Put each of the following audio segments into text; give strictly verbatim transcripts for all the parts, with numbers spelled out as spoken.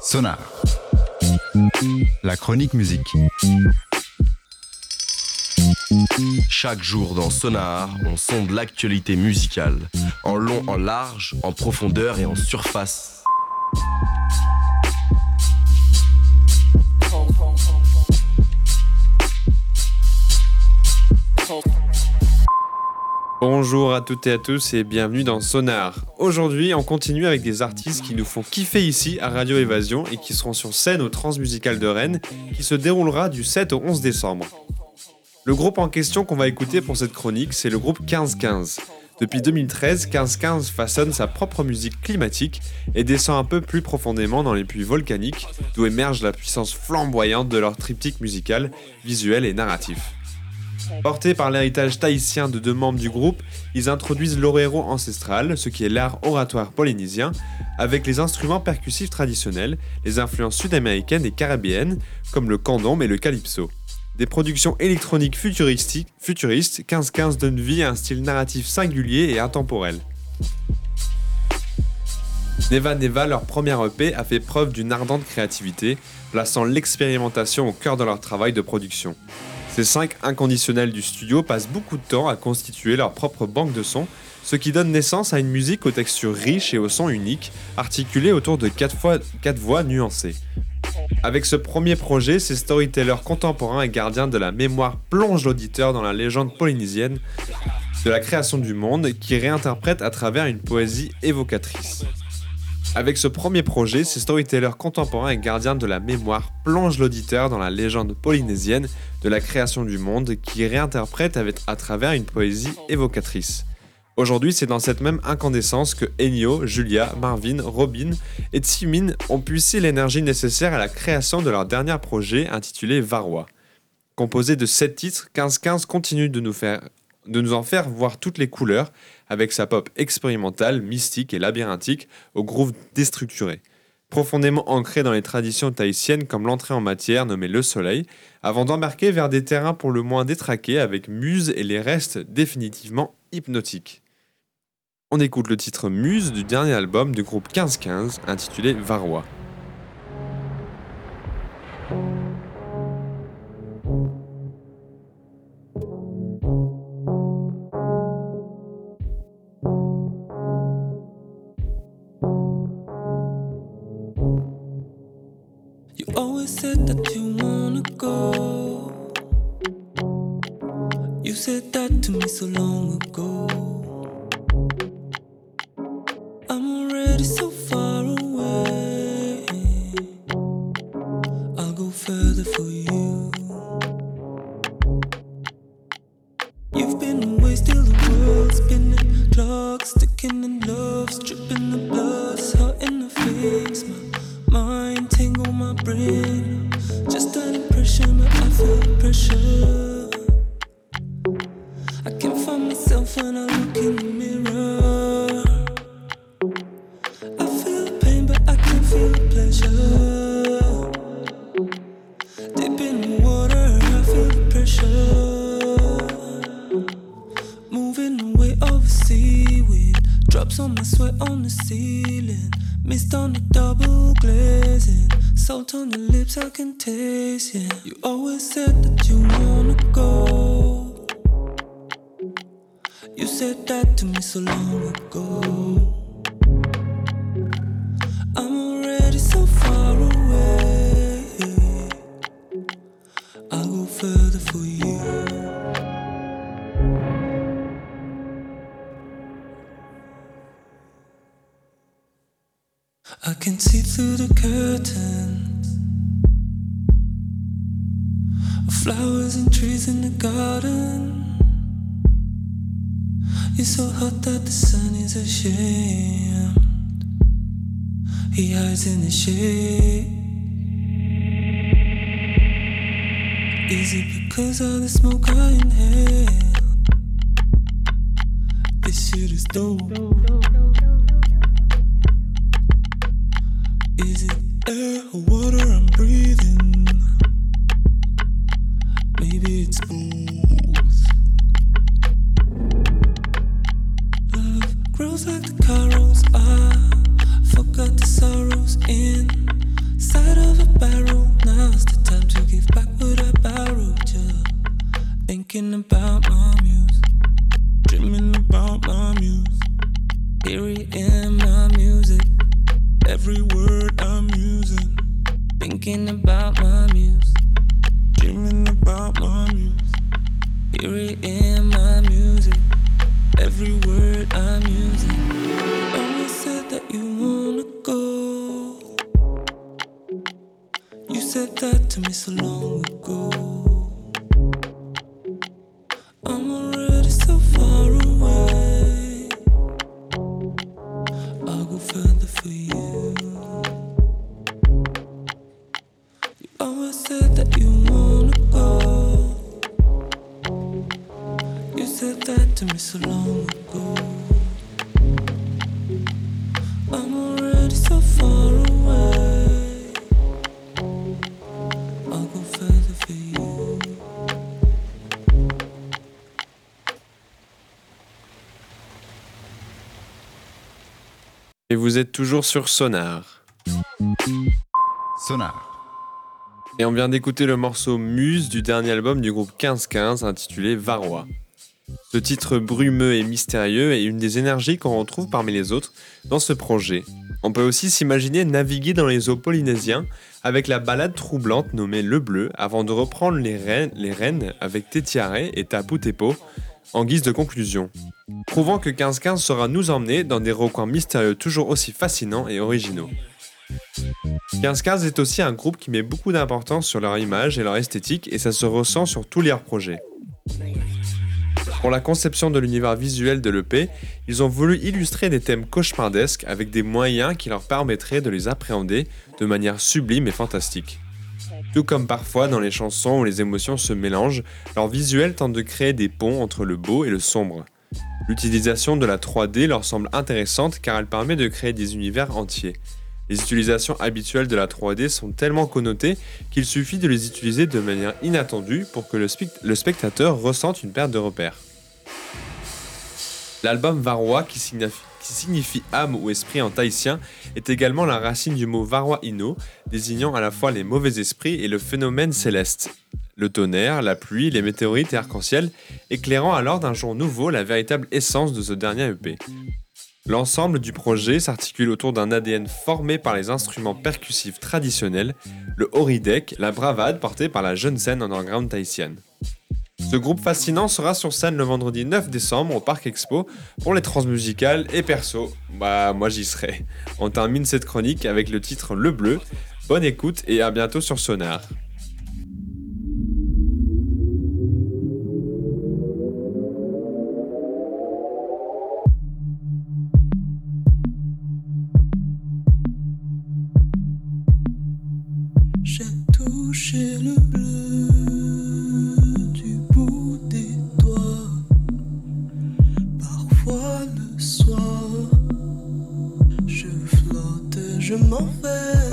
Sonar, la chronique musique. Chaque jour dans Sonar, on sonde l'actualité musicale, en long, en large, en profondeur et en surface. Bonjour à toutes et à tous et bienvenue dans Sonar. Aujourd'hui, on continue avec des artistes qui nous font kiffer ici à Radio Évasion et qui seront sur scène au Transmusical de Rennes, qui se déroulera du sept au onze décembre. Le groupe en question qu'on va écouter pour cette chronique, c'est le groupe quinze quinze. Depuis deux mille treize, quinze quinze façonne sa propre musique climatique et descend un peu plus profondément dans les puits volcaniques, d'où émerge la puissance flamboyante de leur triptyque musical, visuel et narratif. Portés par l'héritage tahitien de deux membres du groupe, ils introduisent l'orero ancestral, ce qui est l'art oratoire polynésien, avec les instruments percussifs traditionnels, les influences sud-américaines et caribéennes, comme le candombe et le calypso. Des productions électroniques futuristiques, futuristes, quinze quinze donne vie à un style narratif singulier et intemporel. Neva Neva, leur première E P, a fait preuve d'une ardente créativité, plaçant l'expérimentation au cœur de leur travail de production. Ces cinq inconditionnels du studio passent beaucoup de temps à constituer leur propre banque de sons, ce qui donne naissance à une musique aux textures riches et aux sons uniques, articulés autour de quatre, fois, quatre voix nuancées. Avec ce premier projet, ces storytellers contemporains et gardiens de la mémoire plongent l'auditeur dans la légende polynésienne de la création du monde, qui réinterprète à travers une poésie évocatrice. Avec ce premier projet, ces storytellers contemporains et gardiens de la mémoire plongent l'auditeur dans la légende polynésienne de la création du monde, qui réinterprète à travers une poésie évocatrice. Aujourd'hui, c'est dans cette même incandescence que Ennio, Julia, Marvin, Robin et Tsimin ont puisé l'énergie nécessaire à la création de leur dernier projet intitulé Varwa. Composé de sept titres, quinze quinze continue de nous, faire, de nous en faire voir toutes les couleurs, avec sa pop expérimentale, mystique et labyrinthique, au groove déstructuré. Profondément ancré dans les traditions tahitiennes comme l'entrée en matière nommée le soleil, avant d'embarquer vers des terrains pour le moins détraqués avec Muse et les restes définitivement hypnotiques. On écoute le titre Muse du dernier album du groupe quinze quinze intitulé Varwa. Always said that you wanna go. You said that to me so long ago. I'm already so far away. I'll go further for you. You've been away, still the world spinning, clocks sticking in love, stripping the blood, hot in the face. My mind tangle my brain, just an impression, but I feel pressure. I can't find myself when I look in the mirror. I feel pain, but I can feel pleasure. Deep in the water, I feel pressure. Moving away over seaweed, drops on my sweat on the ceiling. Mist on the double glazing, salt on your lips I can taste, yeah. You always said that you wanna go. You said that to me so long ago. I'm already so far away. I'll go further for you. I can see through the curtains of flowers and trees in the garden. You're so hot that the sun is ashamed. He hides in the shade. Is it because of the smoke I inhale? This shit is dope. Is it air or water I'm breathing? Maybe it's both. Love grows like the corals. I forgot the sorrows in about my muse, dreaming about my muse. Hear it in my music, every word I'm using. Thinking about my muse, dreaming about my muse. Hear it in my music, every word I'm using. You always said that you wanna go. You said that to me so long ago. I'm already so far away. I'll go further for you. You always said that you wanna go. You said that to me so long ago. I'm already so far away. I'll go further for you. Et vous êtes toujours sur Sonar. Sonar. Et on vient d'écouter le morceau Muse du dernier album du groupe quinze quinze intitulé Varroa. Ce titre brumeux et mystérieux est une des énergies qu'on retrouve parmi les autres dans ce projet. On peut aussi s'imaginer naviguer dans les eaux polynésiens avec la ballade troublante nommée Le Bleu avant de reprendre les rênes, les rênes avec Tetiare et Tapu Tepo en guise de conclusion, prouvant que quinze quinze saura nous emmener dans des recoins mystérieux toujours aussi fascinants et originaux. quinze quinze est aussi un groupe qui met beaucoup d'importance sur leur image et leur esthétique et ça se ressent sur tous leurs projets. Pour la conception de l'univers visuel de l'E P, ils ont voulu illustrer des thèmes cauchemardesques avec des moyens qui leur permettraient de les appréhender de manière sublime et fantastique. Tout comme parfois dans les chansons où les émotions se mélangent, leur visuel tente de créer des ponts entre le beau et le sombre. L'utilisation de la trois D leur semble intéressante car elle permet de créer des univers entiers. Les utilisations habituelles de la trois D sont tellement connotées qu'il suffit de les utiliser de manière inattendue pour que le, spect- le spectateur ressente une perte de repère. L'album Varroa, qui signifie, qui signifie âme ou esprit en tahitien, est également la racine du mot Varroa Ino, désignant à la fois les mauvais esprits et le phénomène céleste. Le tonnerre, la pluie, les météorites et arc-en-ciel, éclairant alors d'un jour nouveau la véritable essence de ce dernier E P. L'ensemble du projet s'articule autour d'un A D N formé par les instruments percussifs traditionnels, le horidek, la bravade portée par la jeune scène underground tahitienne. Ce groupe fascinant sera sur scène le vendredi neuf décembre au Parc Expo pour les transmusicales et perso. Bah, moi j'y serai. On termine cette chronique avec le titre Le Bleu. Bonne écoute et à bientôt sur Sonar. J'ai touché le bleu du bout des doigts. Parfois le soir, je flotte, je m'en vais.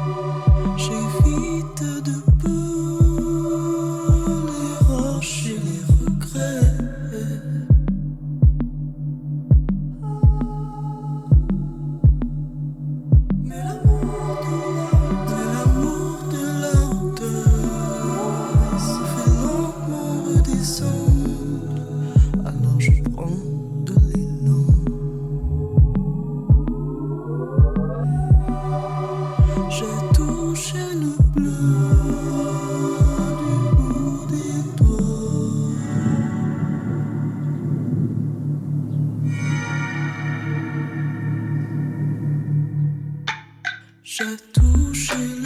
J'évite de peu les roches et les regrets. Mais l'amour de l'amour de la hauteur se fait lentement redescendre. Alors je prends de l'élan. J'ai touché le bleu du bout des doigts. J'ai touché le